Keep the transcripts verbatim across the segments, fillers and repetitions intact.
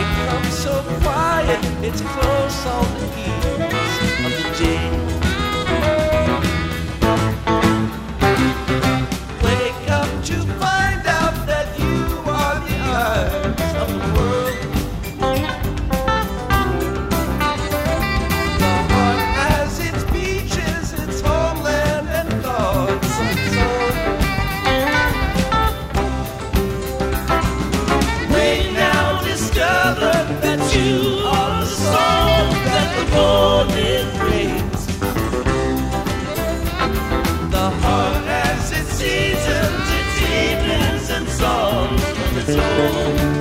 comes so quiet, it's close on the heels of the day. Wake up to find out that you are the eyes of the world. The heart has its beaches, its homeland and God's soul. Wake now, discover that you are the song that the morning brings. The heart has its seasons, its evenings and songs of its own.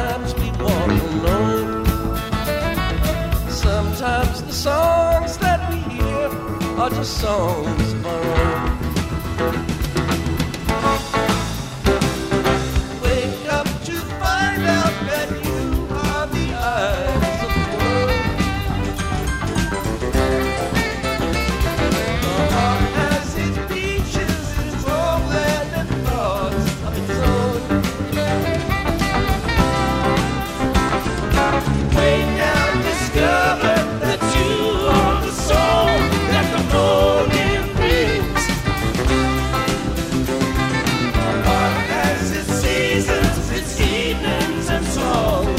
sometimes we walk alone. Sometimes the songs that we hear are just songs of our own. Wake up to find out that you are the eyes of the world. The heart has its beaches, its homeland and thoughts of its own. Wake up, discover that you are the soul that the morning brings. The heart has its seasons, its evenings and songs.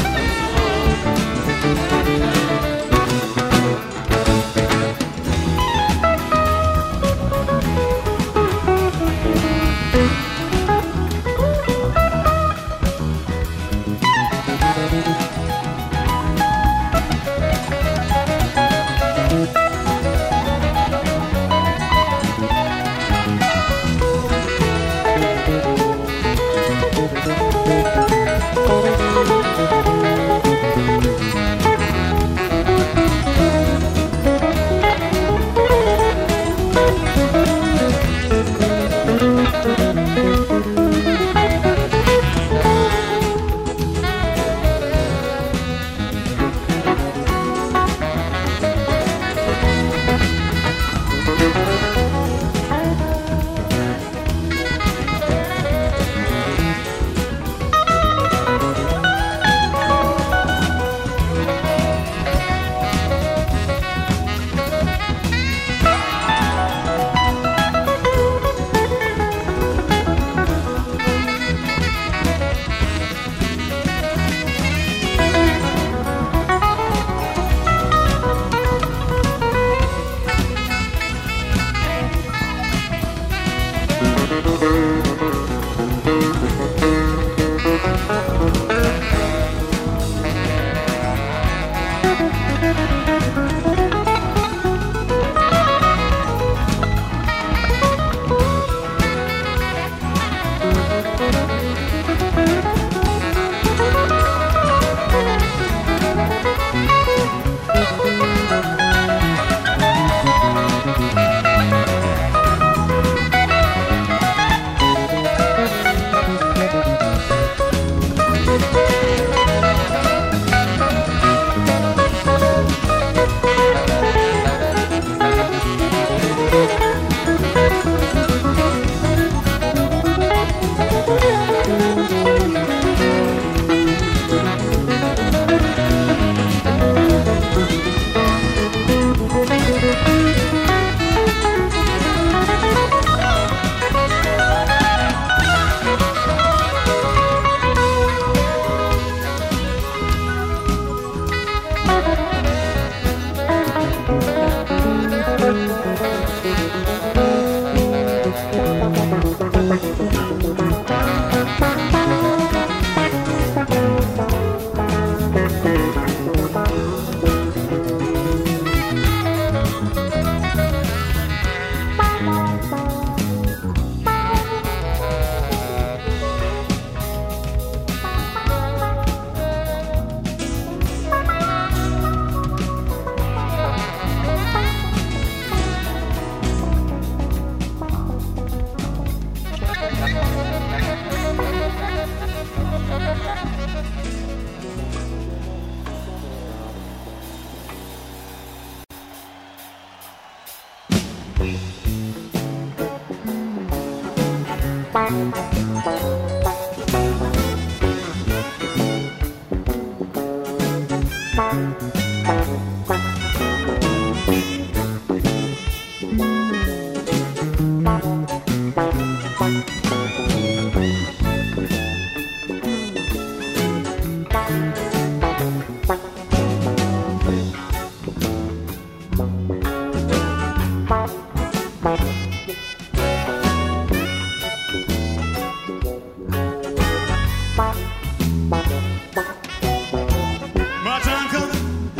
My time coming.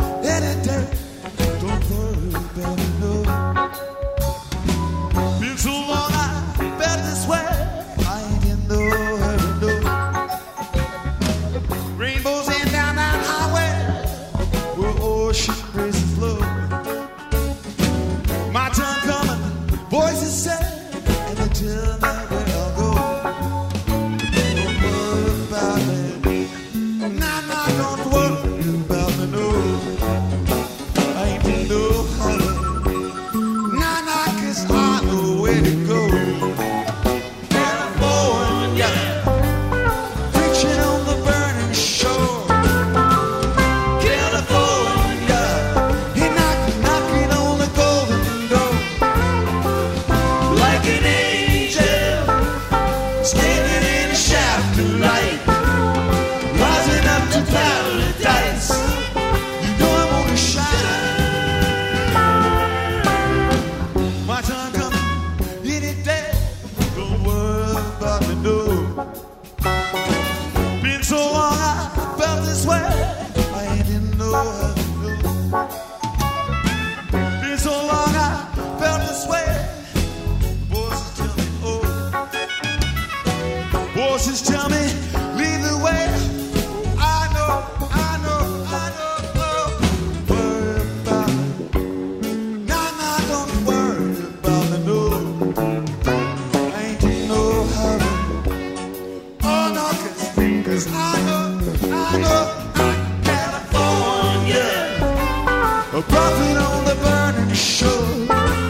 a prophet on the burning shore.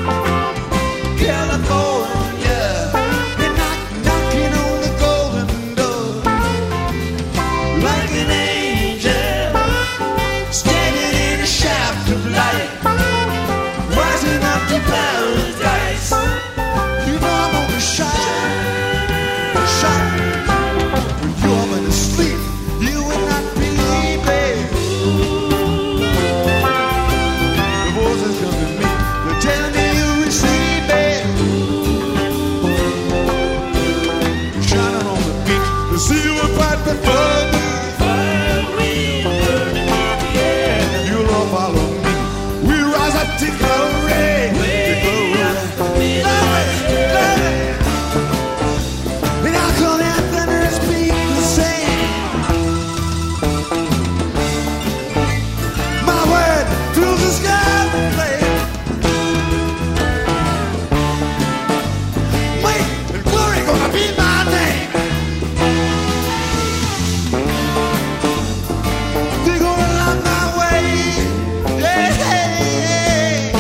California, you're knock, knocking on the golden door. Like an angel, standing in a shaft of light, rising up to paradise. You know I'm gonna shine, shine. When you're up in the sleep, you will not believe it. The voices come to me, they're telling me you receive it. Shining on the beach, the sea will fight before me. Fire will burn in the air. You'll all follow me. We rise up to glory, to glory. Love it, love it. And I'll call that thunderous beat and sing my word through the sky will play. Wait, and glory gonna be my name. They're gonna love my way. Yeah, yeah, yeah.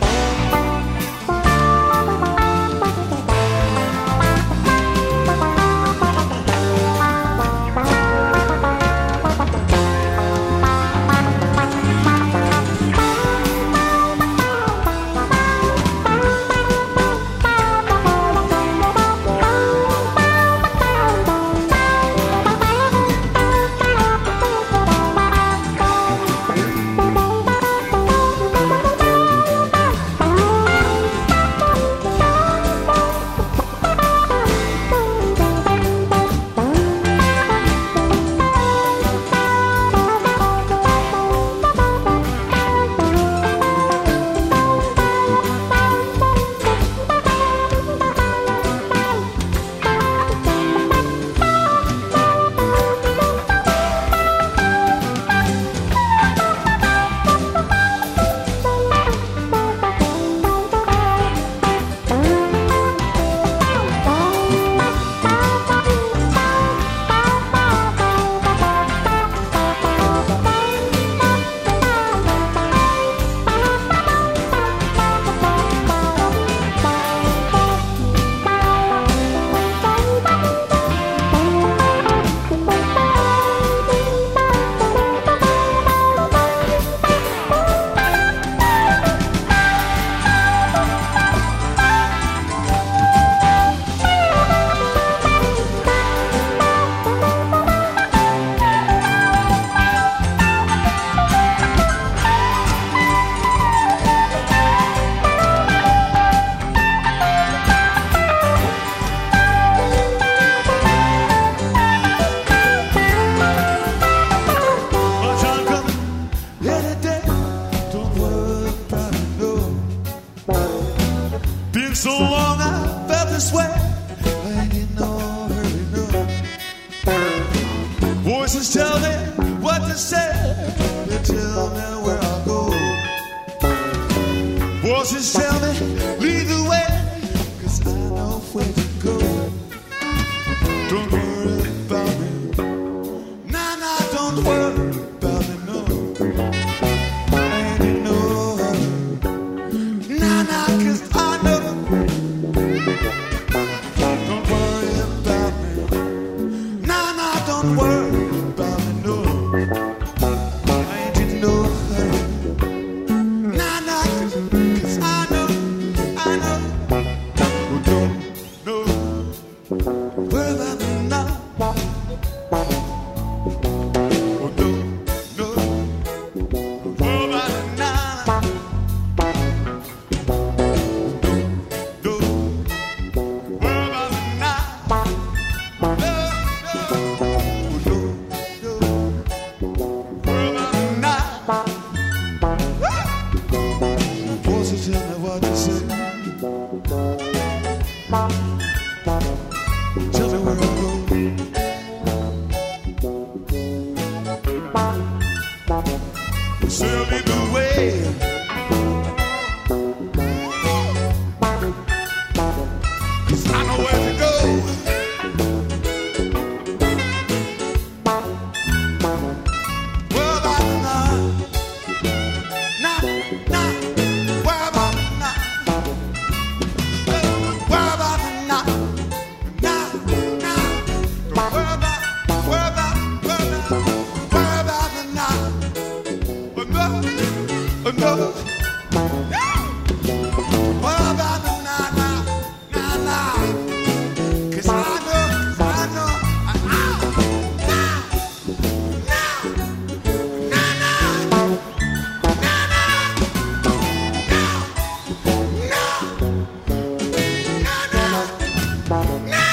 Sunshine coming any day. Don't worry about it, no. Been so long I felt this way. I ain't in no hurry, no. Voices tell me what to say. They tell me where I'll go. Voices tell me lead the way, 'cause I know where to go. Don't worry about me. Nah, nah, don't worry about me, no. I ain't in no hurry. Nah, nah, 'cause I know. Don't worry about me. Nah, nah, don't worry about me, no. I ain't in no hurry. Nah, nah, 'cause, 'cause I know, I know. Oh, don't, no. Worry about me now. Oh, don't, no. Worry about me now. No, worry about me now. No, no. Oh, no, no. Worry about me now. Woo! Voices tell me what to say. Tell me where I go. Show me the way. 'Cause I know where to go. Well, I'm not, not know. What about the nah nah nah nah? 'Cause I know, I know, I know. Now, now, nah nah, nah nah, nah,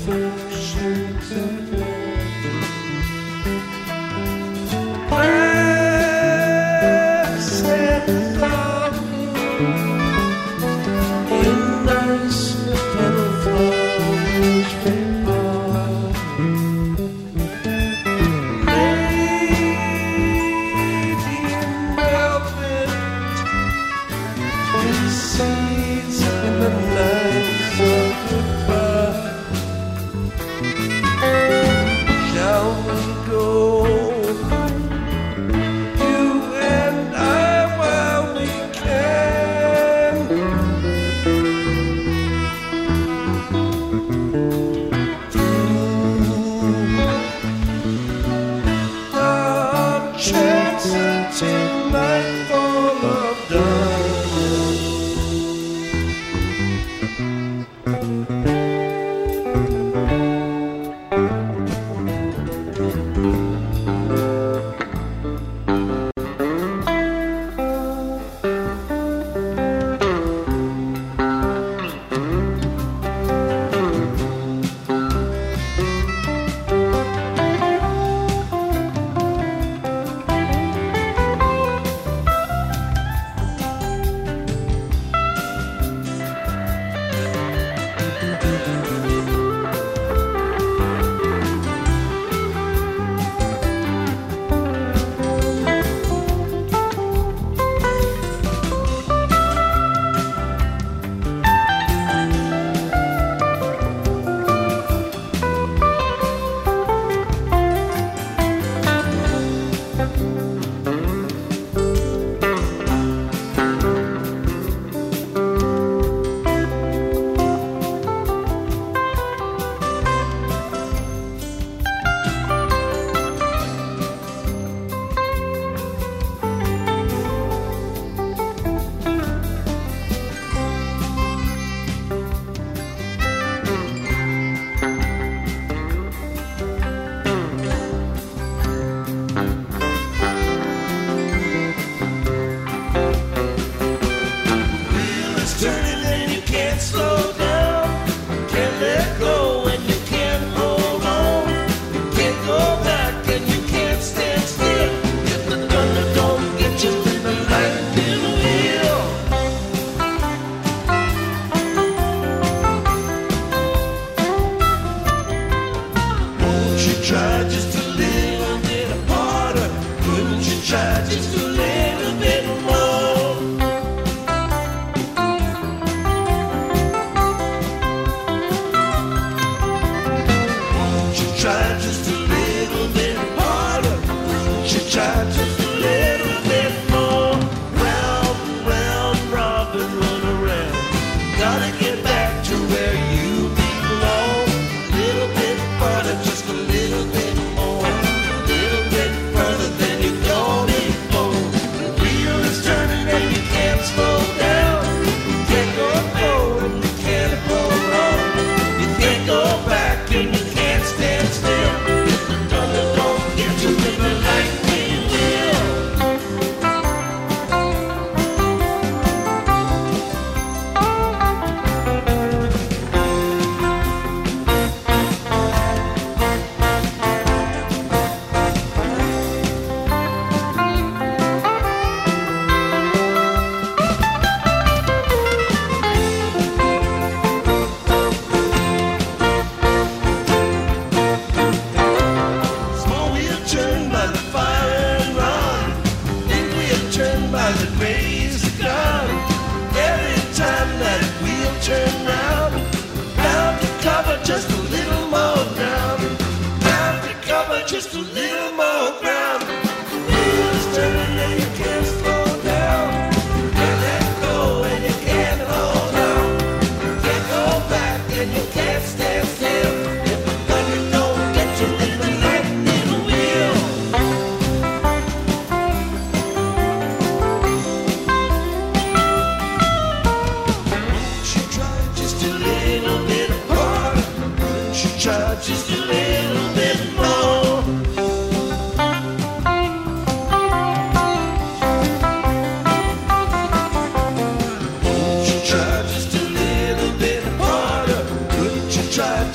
Try just a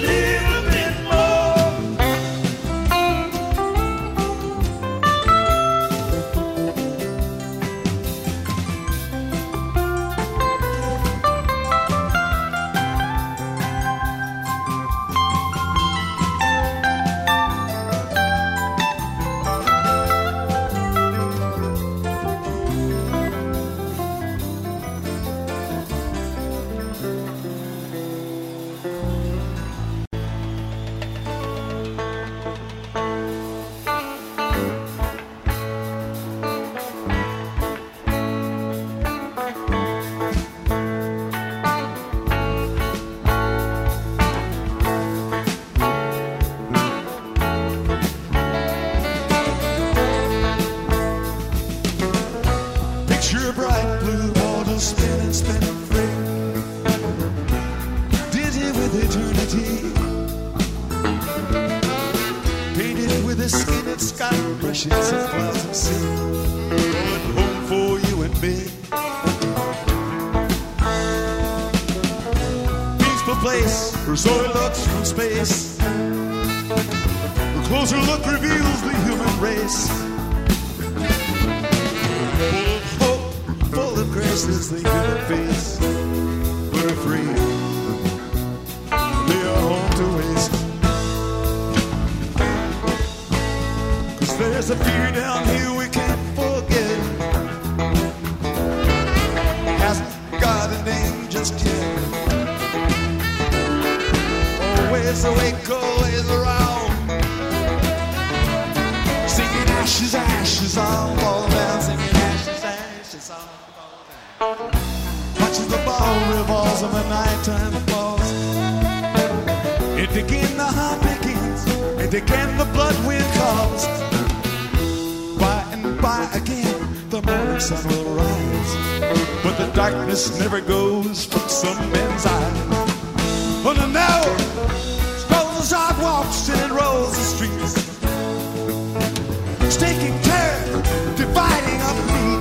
little bit more. Picture bright blue water spinning, spinning free, dizzy with eternity, painted with a skinned sky, brushes of clouds and sea, going home for you and me. Peaceful place, where so it looks from space. A closer look reveals the human race. Full of graces, the human face. We're free. They are home to waste. Cause there's a fear down here we can't forget. Hasn't got a name just yet. Always awake, always around. Singing ashes, ashes all fall down. Singing ashes, ashes all. Watches the ball revolves and the nighttime falls. It again the heart begins, it again the blood wind calls. By and by again the morning sun will rise, but the darkness never goes from some men's eyes. On the now strolls the sidewalks and it rolls the streets, staking terror, dividing up meat.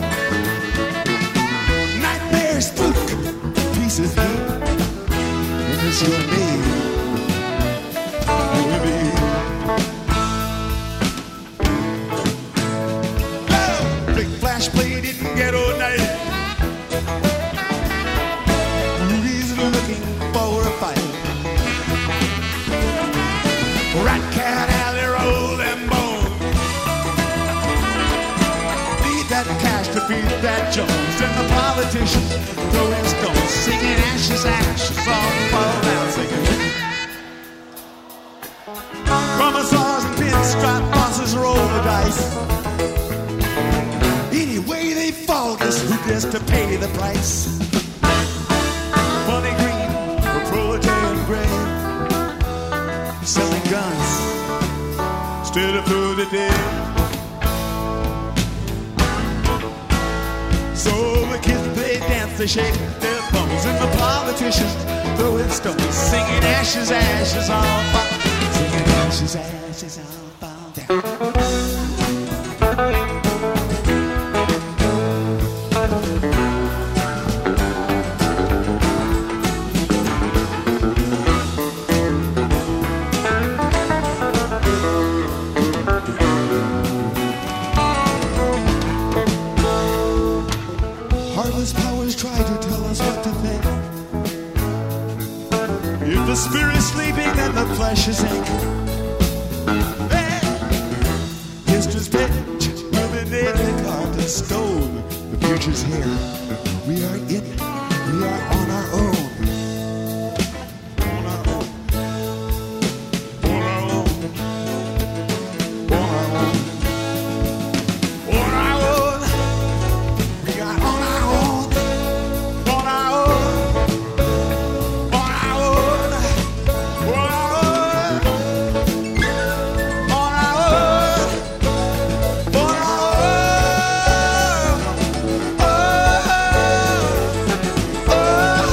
Spook, piece of heat, and it's your name, you and me. Oh, big flash played in ghetto night. Rudy's looking for a fight. Rat cat alley roll and bone. Need that cash to feed that Jones. And the politicians throwing stones, singing ashes, ashes, all fall down, singing. Commissars and pinstripe bosses roll the dice. Any way they fall, guess who gets to pay the price? Money green or proletarian gray, selling guns instead of food today. So the kids, they dance, they shake their thumbs, and the politicians throwing stones, singing ashes, ashes, all fall, singing ashes, ashes, all fall down. Heartless powers try to tell us what to think. If the spirit's sleeping and the flesh is aching, hey, history's pitch will be deadly carved in stone. The future's here. We are it. We are on our own. On our own. On our own. On our own. On our own. We are on our own. On our own. On our own. On our own. On our own. On our own. Oh, oh, oh.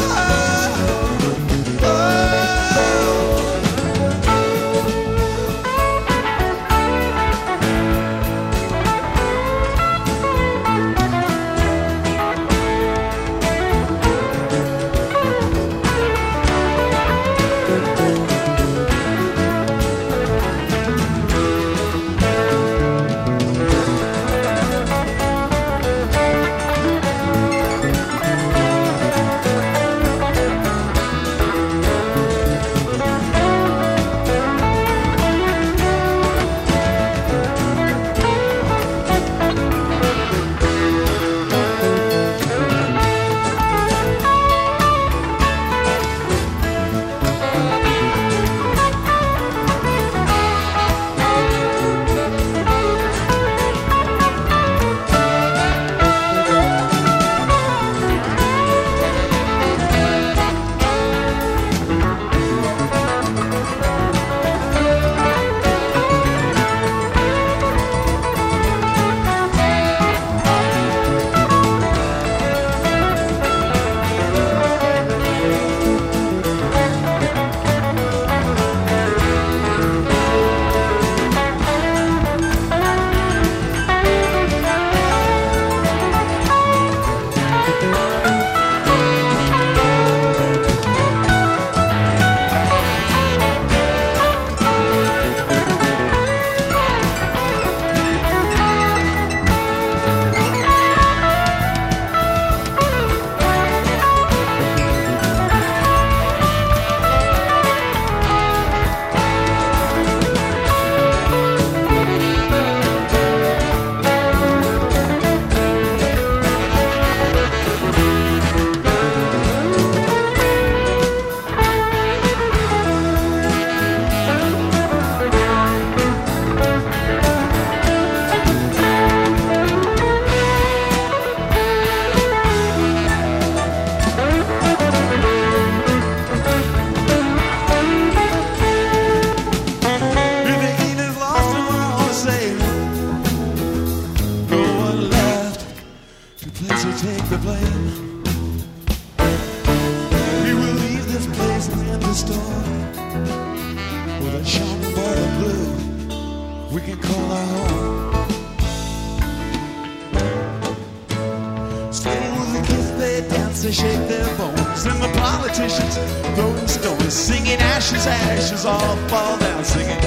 they shake their bones. And the politicians throwing stones, singing ashes, ashes, all fall down singing.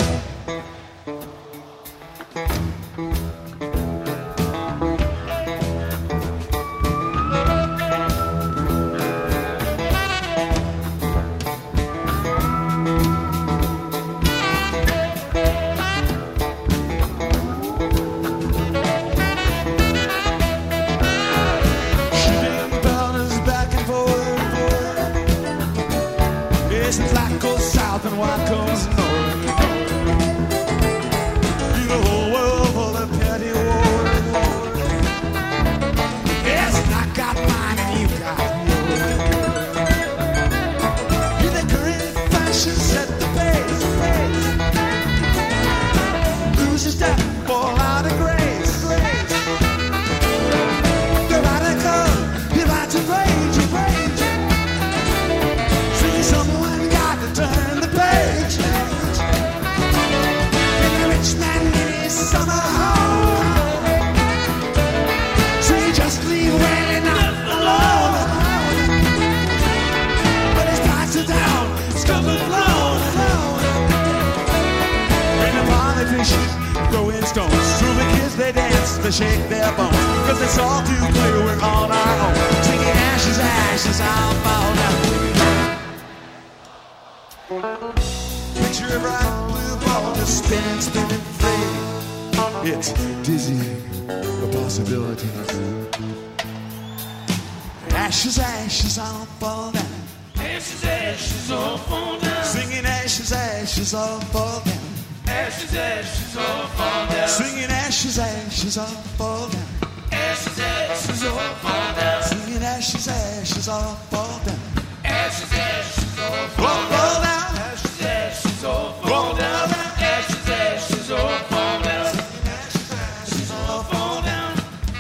To shake their bones, cause it's all too clear we're on our own. Singing ashes, ashes, I'll fall down. Picture a bright blue ball just spinning, spinning free. It's dizzying, the possibilities. Ashes, ashes, I'll fall down. Ashes, ashes, all fall down. Singing ashes, ashes, all fall down. Ashes, ashes, all fall down. Singing ashes, ashes, all fall down. Ashes, ashes, all fall down. Singing ashes, ashes, all fall down. Ashes, ashes, all fall down. Ashes, ashes, all fall down. Ashes, ashes, all fall down. Ashes, all fall down.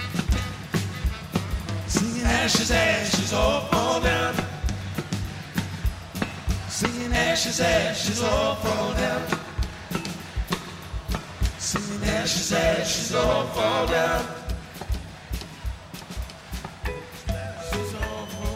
Singing ashes, ashes, all fall down. Singing ashes, ashes, all fall down. Singing ashes, ashes, all fall down. Ashes, all fall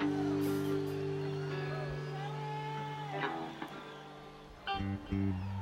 Thank you.